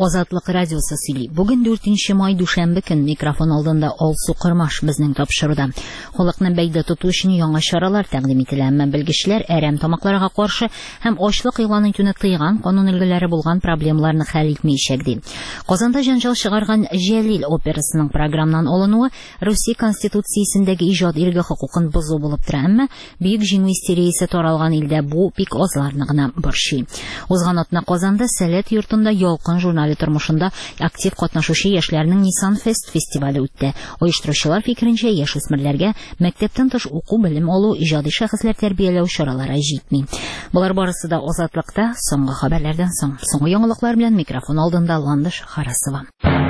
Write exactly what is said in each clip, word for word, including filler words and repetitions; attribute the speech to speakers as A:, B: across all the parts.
A: Азатлык радиосы сөйли. Бүген дүртенче май дүшәмбе көн микрофон алдында Алсу Кырмаш безнең тапшыруда. Халыкны бәйдә тоту өчен яңа чаралар тәкъдим ителә, әмма белгечләр әрәм тамакларга каршы һәм ачлык игълан итүне тыйган канун илгеләре булган проблемаларны хәл итмәячәк ди. Казанда җанҗал чыгарган Җәлил операсының программнан алынуы Русия конституциясендәге иҗат ирге хукукын бозу булып тора, әмма бөек җиңү истериясе таралган илдә бу бик азларны гына борчый. Узган атна Казанда Сәләт йортында ялкын журналы тормышында актив катнашучы яшьләрнең Nissan Fest фестивале үтте. Оештыручылар фикеренчә, яшүсмерләргә мәктәптән тыш уку, белем алу, иҗади шәхесләр тәрбияләү чаралары җитми. Булар барысы да Азатлыкта. Соңгы хәбәрләрдән соң, соңгы яңалыклар белән микрофон алдында Ландыш Харасова.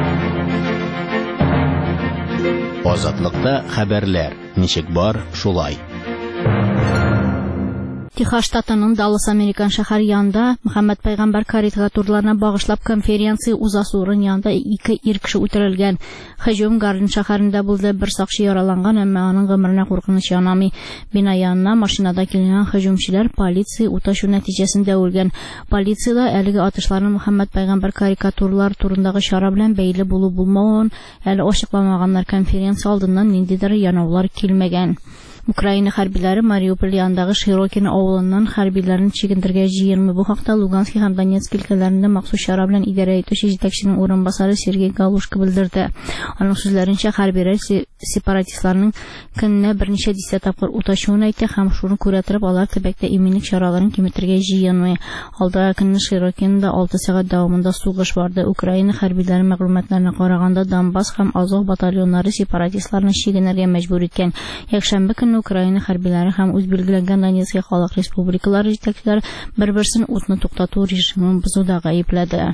B: Азатлыкта хәбәрләр. Ничек бар, шулай.
C: Техас штатының Даллас Американ шәһәр янында Мөхәммәд Пәйгамбәр карикатураларына багышлап конференция узасы урын янында ике ир кеше үтерелгән. Һөҗүм Гарден шәһәрендә булды, бер сакчы яраланган, әмма аның гомеренә куркыныч янамый. Бина янына машинада килгән һөҗүмчеләр полиция уташу нәтиҗәсендә үлгән. Полициядә әлеге атышларның Мөхәммәд Пәйгамбәр карикатуралар турындагы чара белән бәйле булу-булмавын әле ачыкламаганнар. Конференция алдыннан ниндидер янаулар килмәгән. Украина хәрбиләре Мариуполь янындагы Широкино авылыннан хәрбиләрне чигендергә җыенмый. Бу хакта Луганsk һәм Донецк өлкәләрендә махсус чара белән идарә итүче җитәкченең урынбасары Сергей Галушка белдерде. Аның сүзләренчә, хәрбиләр сепаратистларның көненә берничә дистә тапкыр утачуын әйтә һәм шуны күрә торып, алар төбәктә иминлек чараларын киметергә җыенмый. Алдагы көнне Широкинода алты сәгать дәвамында сугыш барды. Украина хәрбиләре мәгълүматларына караганда Донбасс һәм Азов батальоннары сепаратистларны чигенергә мәҗбүр иткән. Якшәмбе көнне Украина хәрбиләре һәм үз билгеләнгән Донецк халык республикалары җитәкчеләре бер-берсен утны туктату режимын бозуда гаепләде.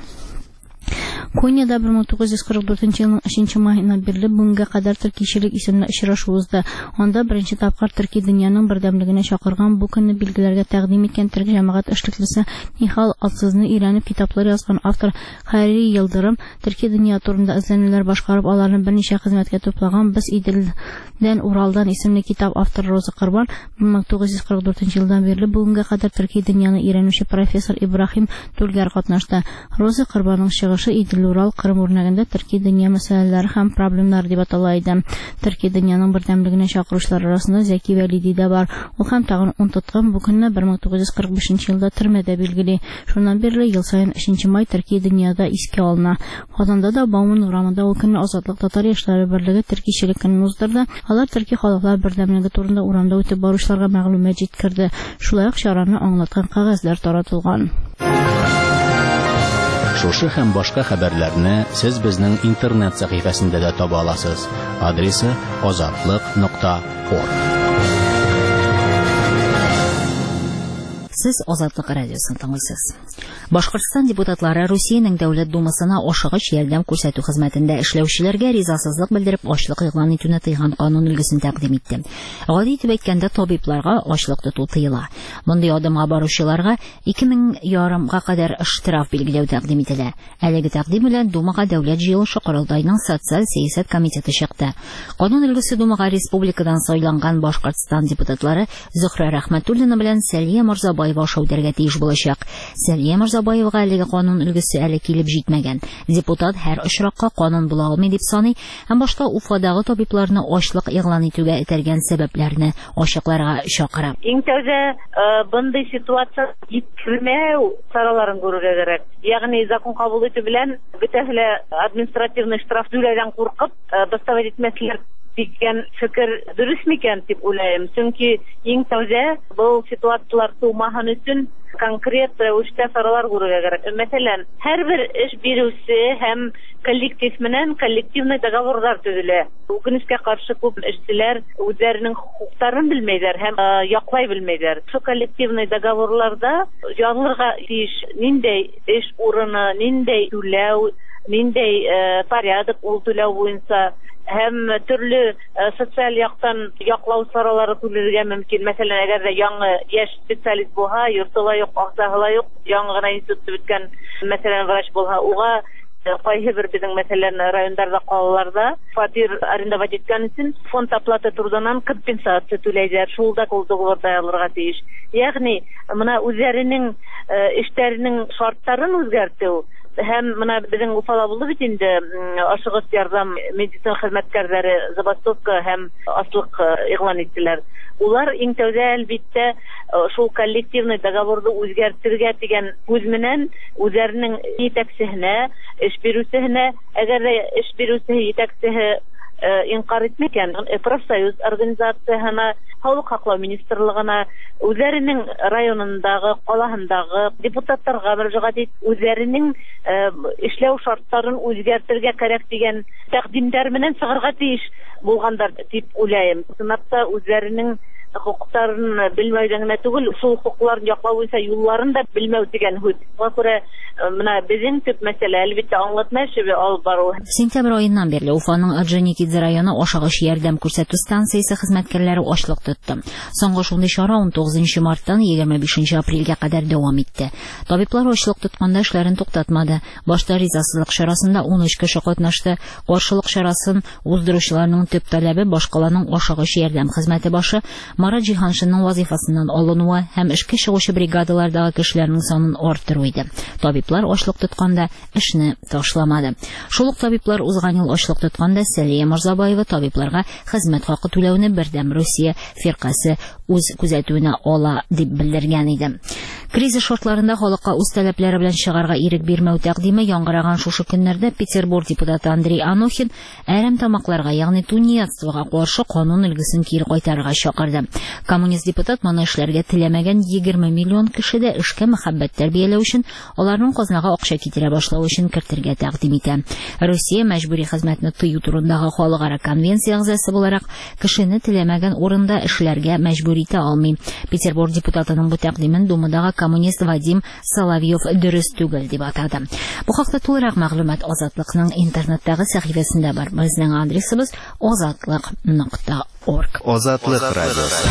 C: Коньяда бер мең тугыз йөз кырык дүртенче елның өченче маеннан бирле бүгенгә кадәр төркишелек исемле очрашу узды. Анда беренче тапкыр Төрки дөньяның бердәмлегенә чакырган, бу көнне билгеләргә тәкъдим иткән төрк җәмәгать эшлеклесе Нихал Атсызны өйрәнеп китаплар язган автор Хайри Йылдырым Төрки дөнья турында эзләнүләр башкарып, аларны берничә хезмәткә туплаган Без Иделдән Уралдан исемле китап авторы Роза Корбан бер мең тугыз йөз кырык дүртенче елдан бирле бүгенгә кадәр Төрки дөньяны өйрәнүче профессор Ибрахим Түлгәр катнашты. Роза Корбанның чыгышы Идел Урал Кырым үрнәгендә Төрки дөнья мәсьәләләре һәм проблемнар дип атала иде. Төрки дөньяның бердәмлегенә чакыручылар арасында Зәки Вәлиди дә бар. Ул һәм тагын ун тоткан бу көнне бер мең тугыз йөз кырык бишенче елда төрмәдә билгели. Шуннан бирле ел саен өченче май Төрки дөньяда искә алына. Казанда да Бауман урамында ул көнне Азатлык татар яшьләре берлеге төркишелек көнен уздырды. Алар Төрки халыклар бердәмлеге турында урамда үтеп баручыларга мәгълүмат җиткерде. Шулай ук чараны аңлаткан кәгазьләр таратылган.
B: Шушы һәм башка хәбәрләрне сез безнең интернет сәхифәсендә дә таба аласыз. Адресы азатлык нокта орг.
A: Сез Азатлык радиосын тыңлыйсыз. Башкортстан депутатлары Русиянең Дәүләт Думасына ашыгыч ярдәм күрсәтү хезмәтендә эшләүчеләргә ризасызлык белдереп ачлык игълан итүне тыйган канун өлгесен тәкъдим итте. Гади итеп әйткәндә, табибларга ачлык тоту тыела. Мондый адымга баручыларга ике мең ярымга кадәр штраф билгеләү тәкъдим ителә. Әлеге тәкъдим белән Думага Дәүләт җыелышы Корылтайның социаль сәясәт комитеты чыкты. Канун өлгесе Думага республикадан сайланган Башкортстан депутатлары Зөһрә Рәхмәтуллина белән Сәлия Морзабаева шаудәргә тиеш булачак. Сәлия Морзабаевга әлеге канун өлгесе әле килеп җитмәгән. Депутат һәр очракка канун була алмый дип саный, һәм башта Уфадагы табибларны ачлык игълан итүгә этәргән сәбәпләрне ачыкларга чакыра.
D: Иң тәүдә бындай ситуация җиткермәү чараларын күрергә кирәк. Ягъни закон кабул итү белән бөтәһле административный штраф түләүдән куркып, доставать итмәсләр дигән фикер дөрес микән дип уйлыйм. Чөнки иң тәүдә бу ситуациялар тумаһын өчен конкрет рәвештә чаралар күрергә кирәк. Мәсәлән, һәрбер эш бирүче һәм коллектив менән коллективный договорлар төзелә. Үкенечкә каршы күп эшчеләр үзләренең хукукларын белмәйләр һәм яклай белмәйләр. Шу коллективный договорларда язылырга тиеш ниндәй эш урыны, ниндәй түләү, ниндәй порядок ул түләү буенча һәм төрле социаль яктан яклау чаралары күрергә мөмкин. Мәсәлән, әгәр дә яңа яшь специалист булса, йортыла юк, аксаһыла юк, яңа гына институт беткән, мәсәлән, врач булса, уга кайсы бер безнең мәсәлән районнарда, калаларда фатир арендовать иткән өчен фонд оплаты трудыннан компенсация түләйләр. Шул да договорда язылырга тиеш. Ягъни, моны үзләренең эшләренең шартларын үзгәртү һәм менә безнең Уфала булды бит инде ашыгыс ярдәм медицина хезмәткәрләре забастовка һәм аслык игълан иттеләр. Улар иң тәүдә әлбиттә шул коллективный договорды үзгәртергә дигән күз менән үзләренең итәкчесенә, эш бирүчесенә, әгәр дә эш бирүчесе итәкчесе инкар итмәгән, профсоюз организациясына, Һаулык һаклау министрлыгына, үзләренең районындагы, калаһындагы депутатларга мөрәҗәгать итеп, үзләренең эшләү шартларын үзгәртергә кирәк дигән тәкъдимнәр менән чыгарга тиеш булгандар дип уйлыйм. Сынапта үзләренең хукукларын белмәүдән генә түгел, шул хукукларын яклау буенча юлларын да белмәү дигән һүз. Буга күрә менә безнең төп мәсьәлә әлбиттә аңлатма эше алып бару.
A: Сентябрь айыннан бирле Уфаның Орджоникидзе районы ашыгыч ярдәм күрсәтү станциясе хезмәткәрләре ачлык тотты. Соңгы шундый чара он тугызынчы марттан егерме бишенче апрельгә кадәр дәвам итте. Табиблар ачлык тотканда эшләрен туктатмады. Башта ризасызлык чарасында он өч кеше катнашты. Каршылык чарасын уздыручыларның төп таләбе башкаланың ашыгыч ярдәм хезмәте башы Марат Җиһаншинның вазифасыннан алынуы һәм эшкә чыгучы бригадалардагы кешеләрнең санын арттыру иде. Табиблар ачлык тотканда эшне ташламады. Шул ук табиблар узган ел ачлык тотканда Сәлия Морзабаева табибларга хезмәт хакы түләүне бердәм Русия фиркасы үз күзәтүенә ала дип белдергән иде. Кризис шартларында халыкка үз таләпләре белән чыгарга ирек бирмәү тәкъдиме яңгыраган шушы көннәрдә Петербург депутаты Андрей Анохин әрәм тамакларга, ягъни тунеядствога каршы канун өлгесен кире кайтарырга чакырды. Коммунист депутат моны эшләргә теләмәгән егерме миллион кеше дә эшкә мәхәббәт тәрбияләү өчен, аларның казнага акча китерә башлау өчен кертергә тәкъдим итә. Русия мәҗбүри хезмәтне тыю турындагы халыкара конвенция әгъзасы буларак кешене теләмәгән урында эшләргә мәҗбүр итә алмый. Петербург депутатының бу тәкъдимен Думадагы коммунист Вадим Соловьев дөрес түгел дип атады. Бу хакта тулырак мәгълүмат Азатлыкның интернеттагы сәхифәсендә бар. Безнең адресыбыз азатлык нокта орг.
E: Азатлык радиосы.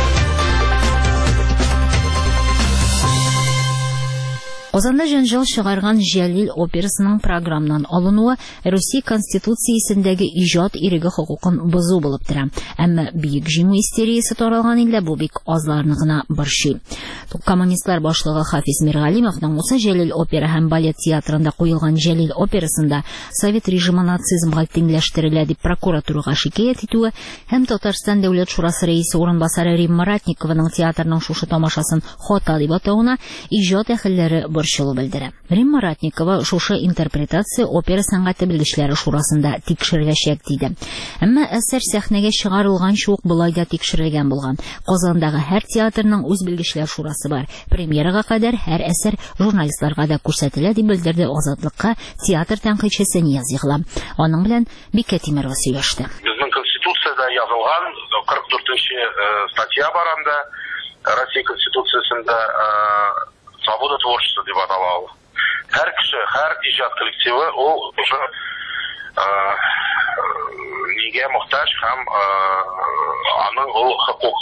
A: Казанда җанҗал чыгарган Җәлил операсының программнан алынуы Русия конституциясендәге иҗат иреге хокукын бозу булып тора. Әмма бөек җиңү истериясе таралган илдә бу бик азларны гына борчый. Коммунистлар башлыгы Хафиз Миргалимовның Муса Җәлил опера һәм балет театрында куелган Җәлил операсында совет режимы нацизмга тиңләштерелә дип прокуратурага шикаят итүе һәм Татарстан дәүләт шурасы рәисе урынбасары Римма Ратникованың театрның шушы тамашасын хата дип атауына иҗат әһелләре борчылу белдерә. Римма Ратникова шушы интерпретация опера сәнгате белгечләре шурасында тикшереләчәк диде. Әмма әсәр сәхнәгә чыгарылганчы ук болай да тикшерелгән булган. Казандагы һәр театрның үз белгечләр шурасы бар. Премьерага кадәр һәр әсәр журналистларга да күрсәтелә дип белдерде Азатлыкка театр тәнкыйтьчесе Нияз Игълам. Аның белән Бикә Тимерова сөйләште.
F: Безнең конституциядә язылган кырык дүртенче статья бар анда, Россия конституциясендә свобода творчества дип атала. Һәр кеше, һәр иҗат коллективы ул уже нигә мохтаҗ һәм аның ул хокук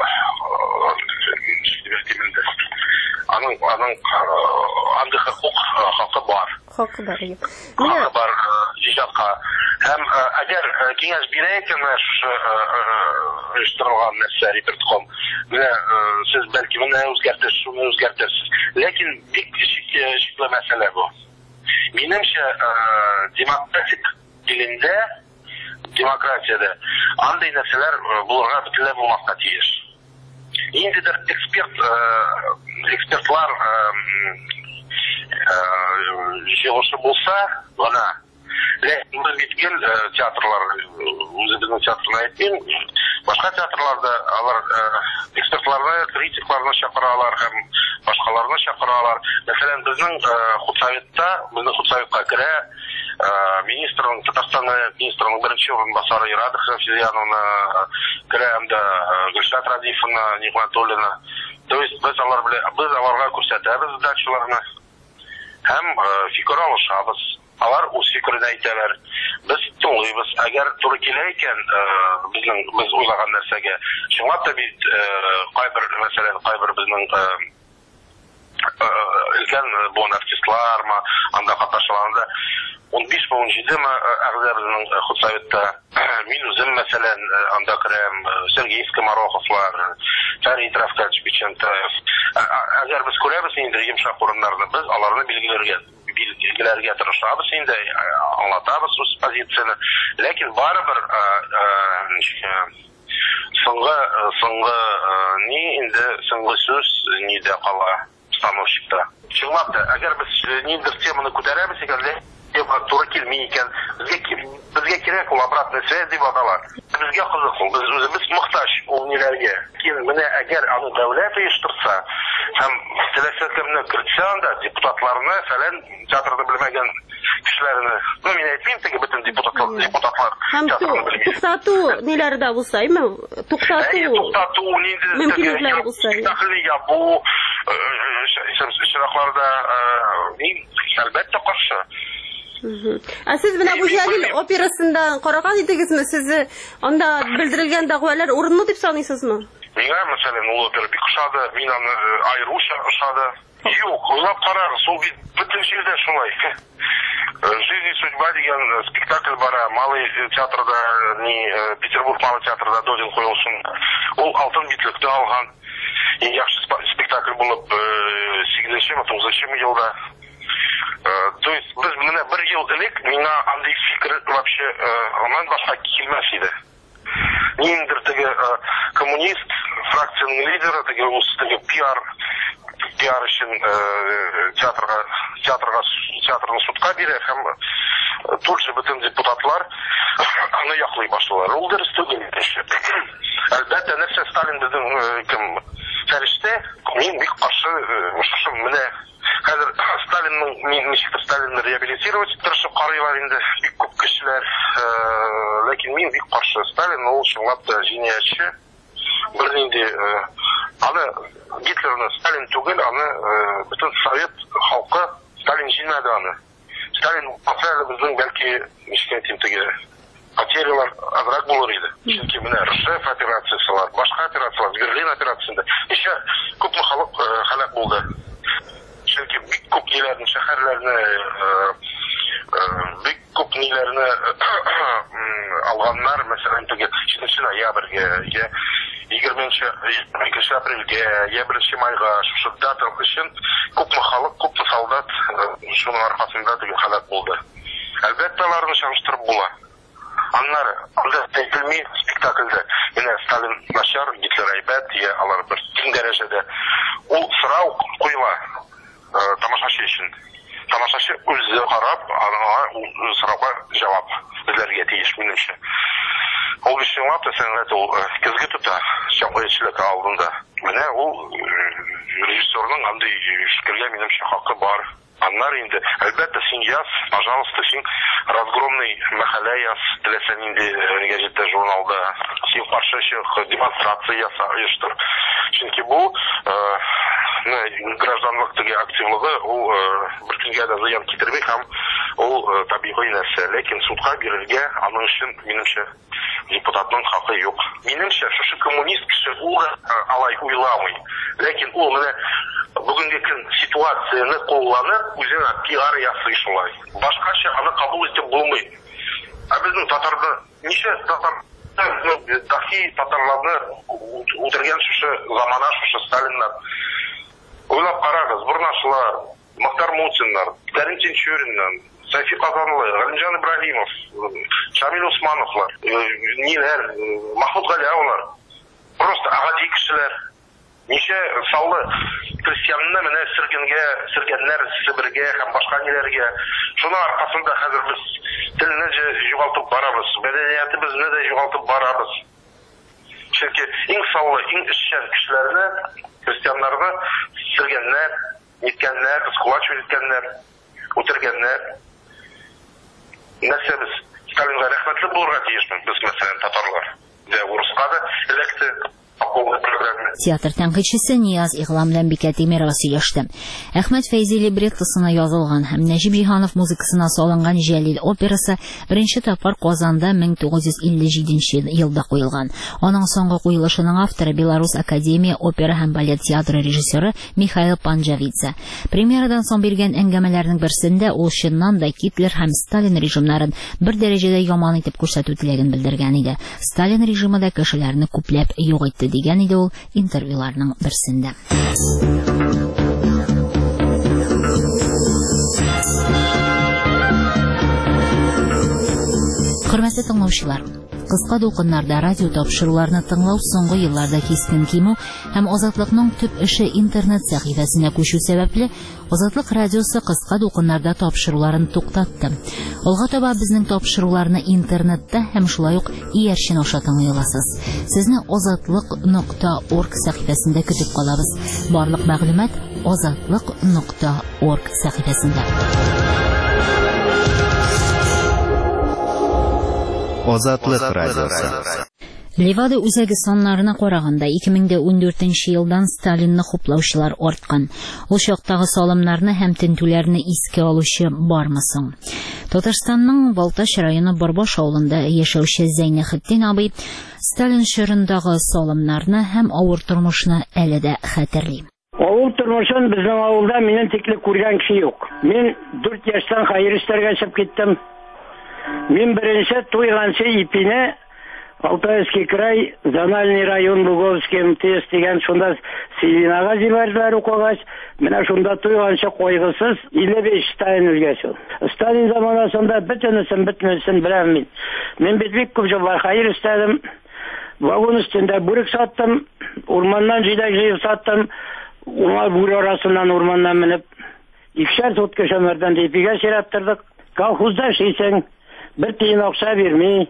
F: аның аның андый хокук хакы бар.
G: Хакы бар.
F: Хакы бар иҗатка. Һәм әгәр киңәш бирә икән шушы оештырылган нәрсә репертуар, менә сез бәлки моны үзгәртәсез, шуны үзгәртәсез. Ләкин бик шикле мәсьәлә бу. Минемчә, демократик илендә, демократиядә андый нәрсәләр булырга бөтенләй булмаска тиеш. Ниндидер эксперт, экспертлар җыелышы булса, гына ләкин без бит гел театрлар, үзебезнең театрны әйтмим, башка театрларда алар экспертларны, критикларны чакыралар һәм башкаларны чакыралар. Мәсәлән, безнең худсоветта, безнең худсоветка керә министрның, Татарстан министрының беренче урынбасары Ирада Хафизяновна, керә анда Гөлшат Радифовна, Нигъмәтуллина. То есть без алар белән, без аларга күрсәтәбез дачаларны һәм фикер алышабыз. Алар үз фикерен әйтәләр. Без тыңлыйбыз. Әгәр туры килә икән, безнең без уйлаган нәрсәгә, чынлап та бит кайбер мәсәлән, кайбер безнең өлкән бу артистлармы, анда катнашканда он биш он җиде әгъза безнең худсоветта. Мин үзем мәсәлән анда керәм, Сергей Скомороховлар, Фәрит Рафкач Бичентаев. Әгәр без күрәбез инде йомшак урыннарны, без аларны билгеләргә билгеләргә тырышабыз инде, аңлатабыз үз позицияны. Ләкин барыбер соңгы соңгы ни инде соңгы сүз нидә кала становщикта. Чынлап та, әгәр без ниндидер теманы күтәрәбез икән, туры килми икән, безгә безгә кирәк ул обратная связь дип атала. Безгә кызык ул, без үзебез мохтаҗ ул ниләргә. Менә әгәр аны дәүләт оештырса, һәм теләсә кемне кертсә анда депутатларны, фәлән театрда белмәгән кешеләрне, ну мин әйтмим, теге бөтен депутатлар депутатлар театрны белми.
E: Туктату ниләре дә булса, име? Туктату.
F: Туктату нинди
E: мөмкинлекләре булса.
F: Тәхлил ябу шәракларда мин әлбәттә каршы.
E: Ә сез менә бу Җәлил операсында караган идегезме? Сез анда белдерелгән дәгъвалар урынлы дип саныйсызмы?
F: Миңа, мәсәлән, ул опера бик ошады, мин аны айрыуча ошады. Юк, уйлап карагыз, ул бит бөтен җирдә шулай. «Жизнь и судьба» дигән спектакль бара, Малый театрда, ни Петербург Малый театрда Додин куелсын. Ул алтын битлекне алган. Иң яхшы спектакль булып сигезенче тугызынчы елда. То есть без менә бер ел элек миңа андый фикер вообще аннан башка килмәс иде. Ниндер теге коммунист фракцияның лидеры, теге ул теге пиар пиар өчен театрга театрга театрны судка бирә һәм тут же бөтен депутатлар аны яклый башлыйлар. Ул дөрес түгел. Әлбәттә, нәрсә Сталин безнең кем фәрештә, мин бик каршы ошо менә хәзер Сталинның ничектер Сталинны реабилитировать тырышып карыйлар инде бик күп кешеләр, ләкин мин бик каршы. Сталин ул чынлап та җинаятьче. Бернинди аны Гитлерны Сталин түгел, аны бөтен Совет халкы Сталин җиңмәде аны. Сталин фәле безнең бәлки ничектер теге потерялар азрак булыр иде. Чөнки менә Ржев операциясылар, башка операциялар, Берлин операциясында еще күпме халык һәлак булды. Чөнки бик күп ниләрне, шәһәрләрне, бик күп ниләрне алганнар, мәсәлән, теге җиденче ноябрьгә, я егерменче икенче апрельгә, я беренче майга шушы дата өчен күпме халык, күпме солдат шуның аркасында теге һәлак булды. Әлбәттә, аларны чагыштырып була. Аннары анда әйтелми спектакльдә менә Сталин начар, Гитлер әйбәт, я алар бер киң дәрәҗәдә ул сорау куела тамашачы өчен. Тамашачы үзе карап, аңа сорауга җавап эзләргә тиеш, минемчә. Ул чынлап та сәнгать ул көзгә тота, җәмгыятьчелек алдында. Менә ул режиссерның андый фикергә минемчә хакы бар. Аннары инде, әлбәттә, син яз, пожалуйста, син разгромный мәхәллә яз, теләсә нинди газетта, журналда, син каршы чык, демонстрация яса, оештыр. Чөнки бу гражданлык теге активлыгы, ул бер көнгә дә зыян китерми һәм ул табигый нәрсә. Ләкин судка бирергә аның өчен, минемчә, депутатның хакы юк. Минемчә, шушы коммунист кеше ул алай уйламый. Ләкин ул менә бүгенге көн ситуацияны кулланып, үзенә пиар ясый шулай. Башкача аны кабул итеп булмый. Ә безнең татарда ничә татар дахи татарларны үтергән шушы замана, шушы Сталиннар. Уйлап карагыз, Бурнашлар, Мохтар Мутиннар, Кәрим Тинчуриннар, Сайфи Казанлы, Галимҗан Ибраһимов, Шамил Усмановлар, ниләр, Махмуд Галиевлар. Просто агади кешеләр. Ничә саллы крестьянны менә сөргәнгә, сөргәннәр Себергә һәм башка ниләргә. Шуның аркасында хәзер без телне югалтып барабыз, мәдәниятебезне дә югалтып барабыз. Чөнки иң саллы, иң эшчән кешеләрне, крестьяннарны сөргәннәр, ниткәннәр, скулач иткәннәр, үтергәннәр. Нәрсә без Сталинга рәхмәтле булырга тиешбез, без мәсәлән татарлар. Дә урыска да электе
A: Театр тәнкыйтьчесе Нияз Иглам белән Бикә Тимерова сөйләште. Әхмәт Фәйзи либреттосына язылган һәм Нәҗип Җиһанов музыкасына салынган Җәлил операсы беренче тапкыр Казанда мең тугыз йөз илле җиденче елда куелган. Аның соңгы куелышының авторы Белорус Академия опера һәм балет театры режиссеры Михаил Панджавидзе. Премьерадан соң биргән әңгәмәләрнең берсендә ул чыннан да Гитлер һәм Сталин режимнарын бер дәрәҗәдә яман итеп күрсәтү теләген белдергән иде. Сталин режимы да кешеләрне күпләп юк итте дигән иде ул интервьюларның берсендә. Хөрмәтле тыңлаучылар, кыска дулкыннарда радио тапшыруларны тыңлау соңгы елларда кискен кимү һәм Азатлыкның төп эше интернет сәхифәсенә күчү сәбәпле Азатлык радиосы кыска дулкыннарда тапшыруларын туктатты. Алга таба безнең тапшыруларны интернетта һәм шулай ук иярчен аша тыңлый аласыз. Сезне азатлык нокта орг сәхифәсендә көтеп калабыз. Барлык мәгълүмат азатлык нокта орг сәхифәсендә.
G: Азатлык радиосы.
A: Левада үзәге саннарына караганда ике мең ундүртенче елдан Сталинны хуплаучылар арткан. Ул чактагы салымнарны һәм тентүләрне искә алучы бармы соң? Татарстанның Балтач районы Барбаш авылында яшәүче Зәйнәхетдин абый Сталин шырындагы салымнарны һәм авыр тормышны әле дә хәтерли.
H: Авыл тормышын безнең авылда минем тикле күргән кеше юк. Мин дүрт яшьтән хәер эшләргә чыгып киттем. Мин беренче туйганчы ипине Алтайский край, Зональный район, Луговский эм тэ эс дигән шунда Селинага җибәрделәр укыгач, менә шунда туйганчы койгысыз илле биш Сталин үлгәч. Сталин заманасында бөтенесен бөтенесен беләм мин. Мин бит бик күп җавар хәер эшләдем. Вагон өстендә бүрек саттым, урманнан җиләк җыеп саттым. Уңа бүре арасыннан урманнан менеп, икешәр сутка шәмәрдән дипигә чираттырдык. Колхозда эшлисең, бер тиен акча бирми.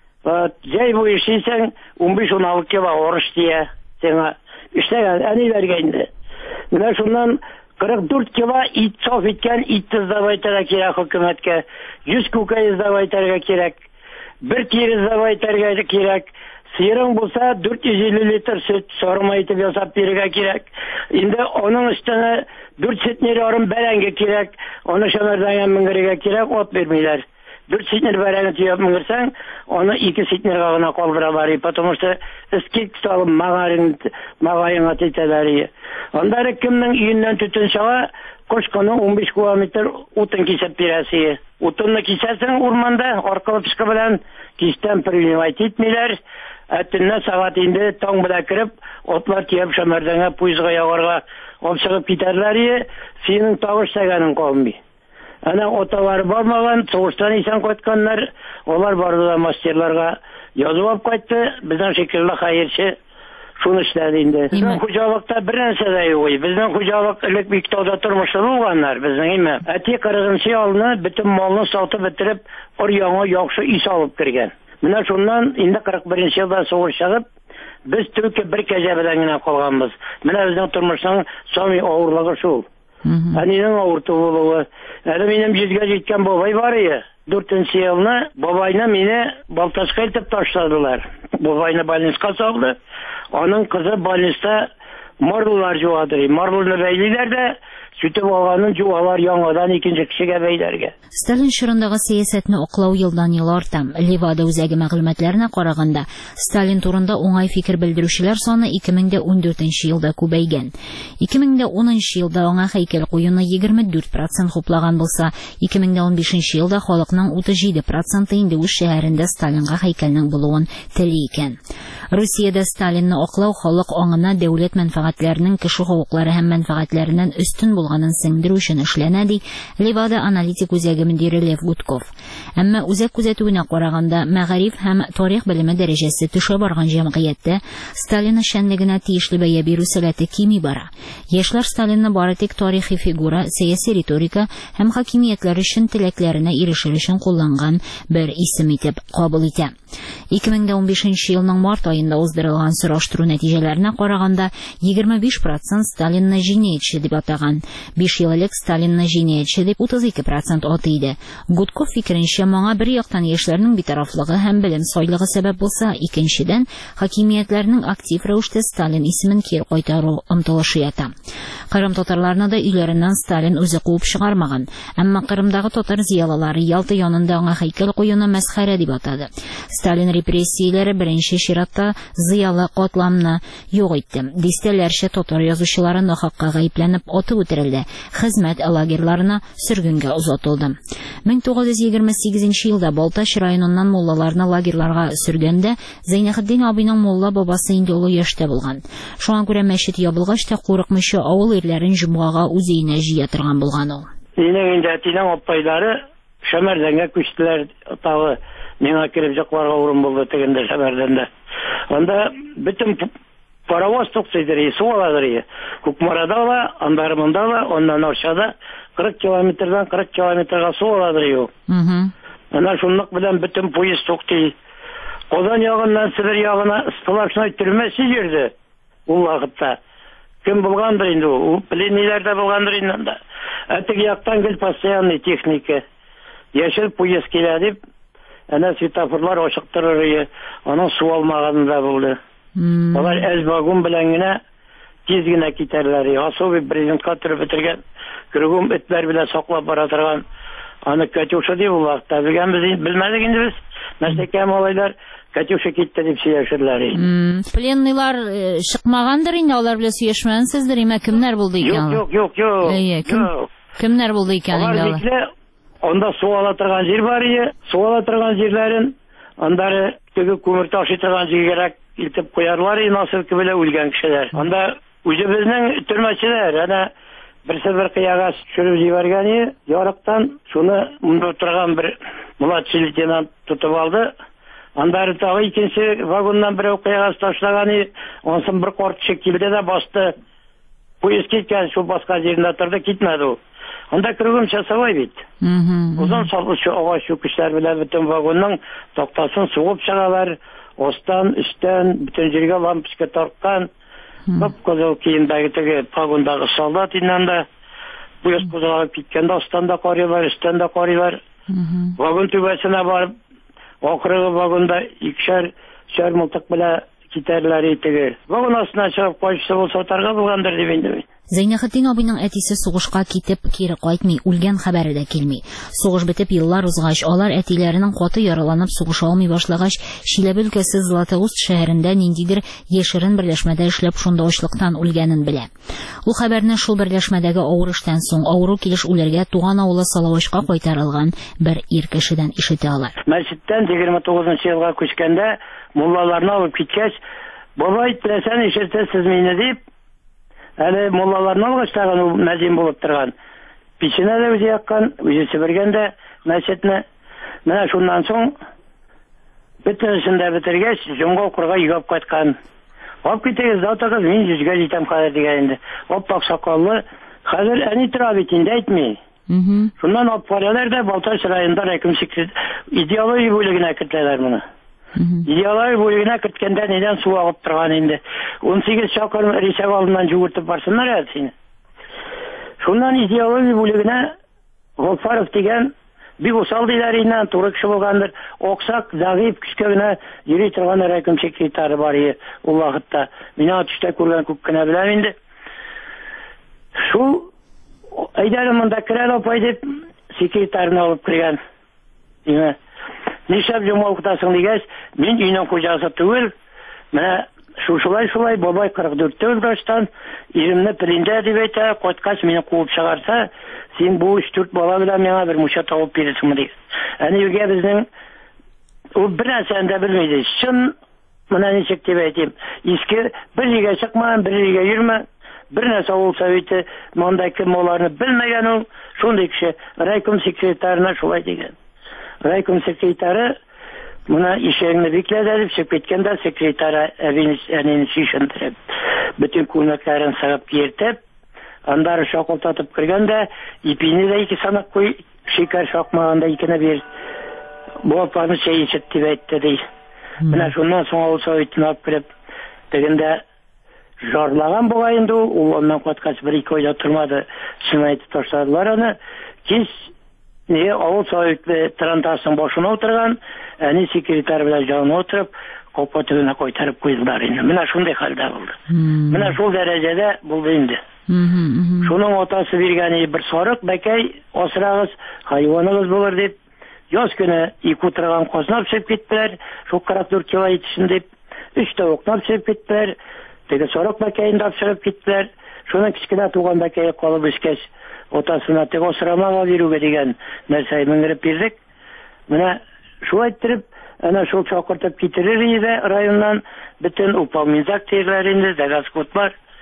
H: Җәй буе эшлисең, ун биш ун алты кило орыш тия. Сиңа эшләгән әниләргә инде. Менә шуннан кырык дүрт кило ит саф иткән итте завайтырга кирәк хөкүмәткә. йөз күкәй завайтырга кирәк. Бер тире завайтырга кирәк. Сыерың булса дүрт йөз илле литр сөт сарыма итеп ясап бирергә кирәк. Инде аның өстенә дүрт сетнер ярым бәрәңге кирәк. Аны шәмәрдән меңгәргә кирәк, ат бирмиләр. Дүрт сетнер бәрәңге тиеп меңгерсәң, аны ике сетнерга гына калдыралар, потому что эскик салып магарың магаеңа тетәләр. Андары кемнең өеннән төтен чыга, кошканың ун биш километр утын кисеп бирәсе. Утынны кисәсең урманда, аркылы пышкы белән кистән принимать итмиләр. Әтенне сагат инде таң белән кирип, атлар тиеп шәмәрдәнгә поездга ягарга алып китәрләр, синең тавыш сәгәнең калмый. Әнә оталар бармаган, сугыштан исән кайтканнар, алар барды да мастерларга язып кайтты, безнең шикелле хәерче шуны эшләде инде. Безнең хуҗалыкта бер нәрсә дә юк. Безнең хуҗалык элек бик тауда тормышлы булганнар, безнең име. Әти кырыгынчы елны бөтен малны сатып бетереп, ор яңа яхшы үй салып кергән. Менә шуннан инде кырык беренче елда сугыш чыгып, без түке бер кәҗә белән генә калганбыз. Менә безнең тормышның самый авырлыгы шул. Әнинең авырту булуы. Әле минем йөзгә җиткән бабай бар иде. дүртенче елны бабайны мине Балташка илтеп ташладылар. Бабайны больницка салды. Аның кызы больниста марлылар җуадыр. Марлыны бәйлиләр дә сүтеп алганын җуалар яңадан икенче кешегә бәйләргә.
A: Сталин шырындагы сәясәтне аклау елдан ел арта. Левада үзәге мәгълүматларына караганда, Сталин турында уңай фикер белдерүчеләр саны ике мең ундүртенче елда күбәйгән. ике мең унынчы елда аңа һәйкәл куюны егерме дүрт процент хуплаган булса, ике мең унбишенче елда халыкның утыз җиде проценты инде үз шәһәрендә Сталинга һәйкәлнең булуын тели икән. Русиядә Сталинны аклау халык аңына дәүләт мәнфәгатьләренең кеше хукуклары һәм мәнфәгатьләреннән өстен булганын сеңдерү өчен эшләнә, ди Левада аналитик үзәге мөдире Лев Гудков. Әмма үзәк күзәтүенә караганда, мәгариф һәм тарих белеме дәрәҗәсе төшә барган җәмгыятьтә Сталин эшчәнлегенә тиешле бәя бирү сәләте кими бара. Яшьләр Сталинны бары тик тарихи фигура, сәяси риторика һәм хакимиятләр өчен теләкләренә ирешер өчен кулланган бер исем итеп кабул итә. ике мең унбишенче елның март айында уздырылган сораштыру нәтиҗәләренә караганда, егерме биш процент Сталинны җинаятьче дип атаган. биш ел элек Сталинны җинаятьче дип утыз ике процент атый. Гудков фикеренчә, моңа бер яктан яшьләрнең битарафлыгы һәм белем сайлыгы сәбәп булса, икенчедән хакимиятләрнең актив рәвештә Сталин исемен кире кайтару омтылышы ята. Кырым татарларны да өйләреннән Сталин үзе куып чыгармаган, әмма Кырымдагы татар зыялылары Ялта янында аңа һәйкәл куюны мәсхәрә дип атады. Сталин репрессияләре беренче чиратта зыялы катламны юк итте. Дистәләрчә татар язучылары нахакка гаепләнеп атып үтерелде, хезмәт лагерьларына сөргөнгә озатылды. мең тугыз йөз егерме сигезенче елда Балтач районыннан муллаларны лагерьларга сөргәндә, Зәйнәхетдин абыйның мулла бабасы инде олы яшьтә булган. Шуңа күрә мәчет ябылгач та курыкмыйча авыл ирләрен җомгага үзенә җыя торган булган ул.
H: Минем инде әтинең апайлары Шәмәрдәнгә күчтеләр, тагы миңа килеп жакларга урын булды тегенде хәбәрдән дә. Анда бөтен паровоз туксыйдыр, су аладыр. Күкмарада ала, андары монда ала, ондан Арчада кырык километрдан кырык километрга су аладыр.
A: Мгм.
H: Ана шунлык белән бөтен поезд туктый. Казан ягыннан Сибир ягына сплошной төрмәсе җирде. Ул вакытта кем булгандыр инде ул, пленниләрдә булгандыр инде анда. Әтек яктан гел постоянный техника. Яшел поезд килә дип, ана светофорлар ачык торыр, аның су алмаганында булды. Алар әз вагон белән генә тиз генә китәрләр. Особый брезентка төреп бетергән, кыргым этләр белән саклап бара торган. Аны Катюша дип ул вакытта белгәнбез, белмәдек инде без. Нәрсәкә малайлар Катюша китте дип сөйләшерләр.
A: Пленныйлар чыкмагандыр инде, алар белән сөйләшмәгәнсездер, имә кемнәр булды икән?
H: Юк, юк, юк, юк.
A: Кемнәр булды икән инде алар?
H: Алар анда су ала торган җир бар иде, су ала торган җирләрен андары теге күмер ташый торган җиргәрәк илтеп куярлар, насыл кебелә үлгән кешеләр. Анда үзебезнең төрмәчеләр, ана берсе бер кыяга төшереп җибәргән иде, ярыктан шуны монда торган бер младший лейтенант тотып алды. Андары тагы икенче вагоннан берәү кыяга ташлаган иде, онсын бер картчык килде дә басты. Поезд киткән, шу баска җирендә торды, китмәде ул. Анда кыргым часовой бит. Узан салгыч агач күчләр белән бөтен вагонның тактасын сугып чыгалар. Остан, үстән, бөтен җиргә лампочка тарткан. Бап кызыл киемдәге теге вагондагы солдат иннәндә поезд кузгалып киткәндә остан да карыйлар, өстән дә карыйлар. Вагон түбәсенә барып, ахыргы вагонда икешәр шәр мылтык белән китәрләр иде. Вагон астына чыгып кайсы булса тарга булгандыр дип инде.
A: Зәйнәхетдин абыйның әтисе сугышка китеп кире кайтмый, үлгән хәбәре дә килми. Сугыш бетеп еллар узгач, алар әтиләренең каты яраланып сугыша алмый башлагач, Чиләбе өлкәсе Златоуст шәһәрендә ниндидер яшерен берләшмәдә эшләп шунда ачлыктан үлгәнен белә. Ул хәбәрне шул берләшмәдәге авыр эштән соң, авыру килеш үләргә туган авылы Салавычка кайтарылган бер ир кешедән ишетә алар.
H: Мәчеттән егерме тугызынчы елга күчкәндә муллаларны алып киткәч, бабай теләсән ишетәсез мине дип, әле муллаларны алгач тагын ул мәзин булып торган. Пиченә дә үзе яккан, үзе себергәндә мәчетне. Менә шуннан соң бөтенсен дә бетергәч, җомга укырга йөгәп кайткан. Алып китегез, затыгыз, мин җизгә җитәм хәзер дигән инде. Оппак сакаллы, хәзер әни тора бит инде әйтми. Шуннан алып баралар да Балташ районында райком секретарь идеология бүлегенә кертәләр моны. Идеология бүлегенә керткәндә нидән су агып торган инде. он сигез чакрым Рисәк алдыннан җүгертеп барсыннар әле сине. Шуннан идеология бүлегенә Голфаров дигән бик усал диләр инде, туры кеше булгандыр. Оксак, Загип кичкә генә йөри торган райком секретаре бар иде ул вакытта. Миңа төштә күргән күп кенә беләм инде. Шул әйдәле монда керәләр апай дип секретарьны алып кергән. Димә. Нишләп җомга укытасың дигәч, мин өйнең хуҗасы түгел. Менә шушылай-шулай бабай кырык дүрттә өлгәштән иремне пелиндә дип әйтә, кайткач мине куып чыгарса, син бу өч дүрт бала белән миңа бер муша табып бирәсеңме ди. Әни югә безнең ул бер нәрсәне дә белмәде. Чын менә ничек дип әйтим. Иске бер җиргә чыкма, бер җиргә йөрмә. Бер нәрсә ул советы монда кем аларны белмәгән ул, шундый кеше райком секретарына шулай дигән. Райком секретары моны ишегне бикләде дип чыгып киткәндә секретарь әбинең шишендереп, бөтен күлмәкләрен сыгып киертеп, андары шакылтатып кергәндә, ипине дә ике санак куй, шикәр шакмаганда икене бир. Бу апаны чәй ичеп дип әйтте ди. Менә шуннан соң ул советны алып килеп, дигәндә жарлаган бугай инде ул, оннан кайткач бер-ике айда тормады, шуны әйтеп ташладылар аны. Кич не авыл советы трантасын башына утырган, әни секретарь белән җаны утырып, капка төбенә кайтарып куйдылар инде. Менә шундый хәлдә булды. Менә шул дәрәҗәдә булды инде. Шуның атасы биргән бер сарык бәкәй, асрагыз, хайваныгыз булыр дип, яз көне ике утырган казнап чыгып киттеләр, шул кырык дүрт кило итешен дип, өч тавыклап чыгып киттеләр, теге сарык бәкәен дә чыгып киттеләр. Шуның кичкенә туган бәкәе калып үскәч, отасына теге асрамага бирүгә дигән нәрсә меңгереп бирдек. Менә шулай иттереп, әнә шул чакыртып китерер иде районнан бөтен упалминзак тирләр инде, дәгәскот бар.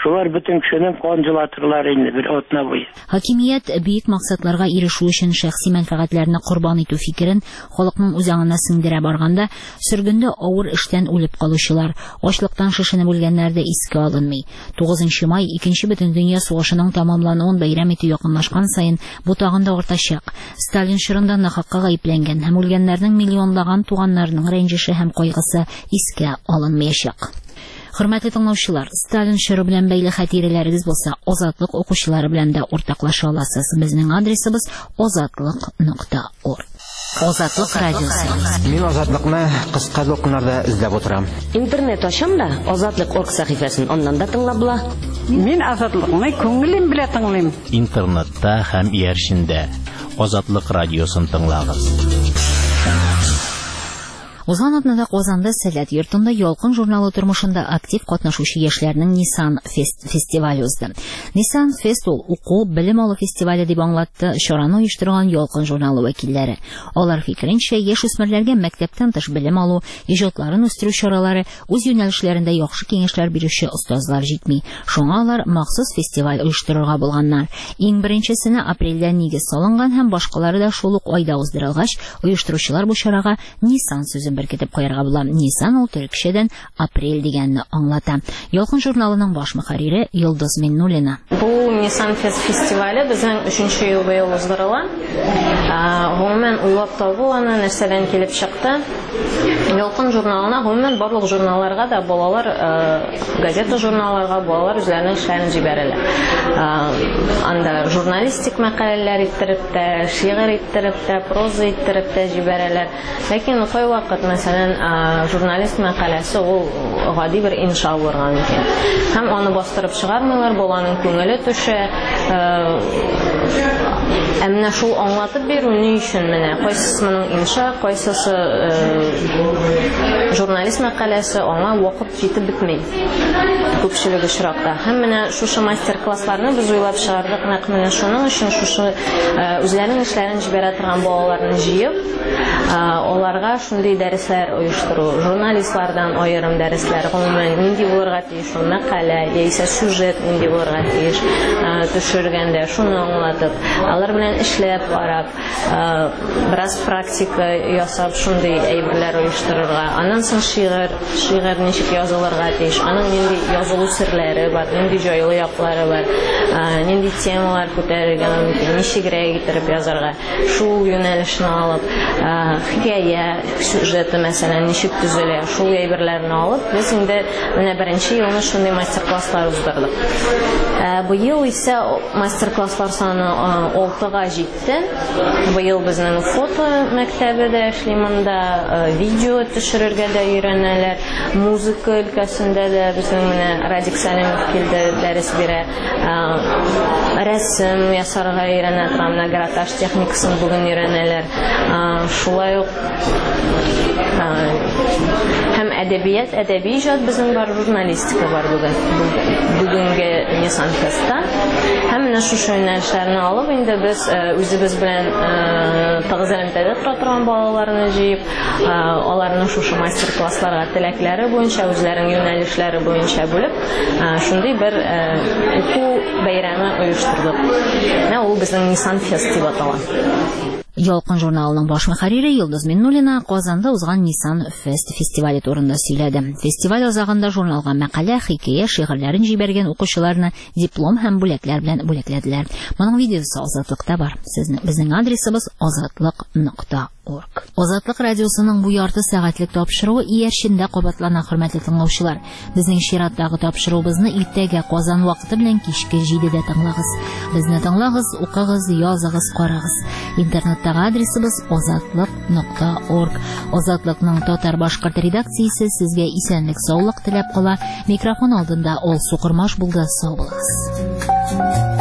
H: Шулар бөтен кешенең кан җылатырлар инде бер атна буе.
A: Хакимият бөек максатларга ирешү өчен шәхси мәнфәгатьләрне курбан итү фикерен халыкның үзаңына сеңдерә барганда, сөргендә авыр эштән үлеп калучылар, ачлыктан шешенеп үлгәннәр дә искә алынмый. тугызынчы май икенче бөтен дөнья сугышының тамамлануын бәйрәм итү якынлашкан саен бу тагын да артачак. Сталин чорында нахакка гаепләнгән һәм үлгәннәрнең миллионлаган туганнарының рәнҗеше һәм кайгысы искә алынмаячак. Хөрмәтле тыңлаучылар, Сталин чоры белән бәйле хатирәләрегез булса, Азатлык укучылары белән дә уртаклаша аласыз. Безнең адресыбыз азатлык нокта орг. Азатлык радиосы.
I: Мин Азатлыкны кыска докумнарда эзләп утырам.
J: Интернет ачам да азатлык точка орг сәхифәсен аннан да тыңлап була.
K: Мин Азатлыкны күңелем белән тыңлыйм.
B: Интернетта һәм иярчендә Азатлык радиосын тыңлагыз.
A: Узган атнада Казанда Сәләт йортында Ялкын журналы тормышында актив катнашучы яшьләрнең Nissan Fest фестивале узды. Nissan Fest ул уку, билем алу фестивале дип аңлатты чараны оештырган Ялкын журналы вәкилләре. Алар фикеренчә, яшь-үсмерләргә мәктәптән тыш билем алу, иҗатларын үстерү чаралары үз юнәлешләрендә яхшы киңәшләр бирүче остазлар җитми. Шуңа алар махсус фестиваль оештырырга булганнар. Иң беренчесенә апрельдә нигез салынган һәм башкалары да шул ук айда уздырылгач, оештыручылар бу чарага Nissan сүзен беркетеп куярга була. Nissan ул төркчәдән апрель дигәнне аңлата. Ялкын журналының баш мөхәррире Йолдыз Миннуллина.
L: Бу Nissan Fest фестивале безнең өченче ел буе уздырыла. Гомумән уйлап табу аны нәрсәдән килеп чыкты. Ялкын журналына гомумән барлык журналларга да балалар, газета журналларга балалар үзләренең эшләрен җибәрәләр. Анда журналистик мәкаләләр иттереп тә, шигырь иттереп тә, проза иттереп тә җибәрәләр. Ләкин кай вакыт мәсәлән журналист мәкаләсе ул гади бер инша булырга мөмкин. Һәм аны бастырып чыгармыйлар, баланың күңеле төшә. Ә менә шул аңлатып бирү ни өчен менә кайсысы моның инша, кайсысы журналист мәкаләсе аңа вакыт җитеп бетмәй. Күпчелек очракта. Һәм менә шушы мастер-классларны без уйлап чыгардык. Нәкъ менә шуның өчен шушы үзләренең эшләрен җибәрә торган балаларны җыеп, аларга шундый дәресләр оештыру, журналистлардан аерым дәресләр, гомумән нинди булырга тиеш ул мәкалә, яисә сюжет нинди булырга тиеш, төшергәндә шуны аңлатып, алар белән эшләп карап, бераз практика ясап шундый әйберләр оештырырга. Аннан соң шигырь, шигырь ничек язылырга тиеш, аның нинди язылу серләре бар, нинди җайлы яклары бар, нинди темалар күтәрергә мөмкин, ничегрәк итеп язарга. Шул юнәлешне алып, хикәя, сюжеты мәсәлән ничек төзелә, шул әйберләрне алып, без инде менә беренче елны шундый мастер-класслар уздырдык. Быел исә мастер-класслар саны алтыга җитте. Быел безнең фото мәктәбе дә эшли монда, видео төшерергә дә өйрәнәләр, музыка өлкәсендә дә безнең менә Радик Сәлимов килде, дәрес бирә, рәсем ясарга өйрәнә, гратаж техникасын бүген өйрәнәләр. Шулай ук һәм әдәбият, әдәби иҗат безнең бар, журналистика бар бүген. Бүгенге Nissan Fest'та. Һәм менә шушы юнәлешләрне алып, инде без үзебез белән тыгыз элемтәдә тора торган балаларны җыеп, аларның шушы мастер-классларга теләкләре буенча, үзләренең юнәлешләре буенча бүлеп, шундый бер уку бәйрәме оештырдык. Менә ул безнең Nissan Fest дип атала.
A: Ялкын журналының баш мөхәррире Йолдыз Миннуллина Казанда узган Nissan Fest фестивале турында сөйләде. Фестиваль азагында журналга мәкалә, хикәя, шигырьләрен җибәргән укучыларны диплом һәм бүләкләр белән бүләкләделәр. Моның видеосы Азатлыкта бар. Сезнең безнең адресыбыз азатлык нокта орг. Азатлык радиосының бу ярты сәгатьлек тапшыруы иярчендә кабатлана, хөрмәтле тыңлаучылар. Безнең чираттагы тапшыруыбызны иртәгә Казан вакыты белән кичке җидедә тыңлагыз. Безне тыңлагыз, укыгыз, языгыз, карагыз. Интернеттагы адресыбыз азатлык нокта орг. Азатлыкның татар-башкорт редакциясе сезгә исәнлек, саулык теләп кала. Микрофон алдында Алсу Кырмаш булды. Сау булыгыз.